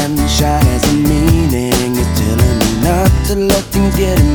sunshine has a meaning. You're telling me not to let things get in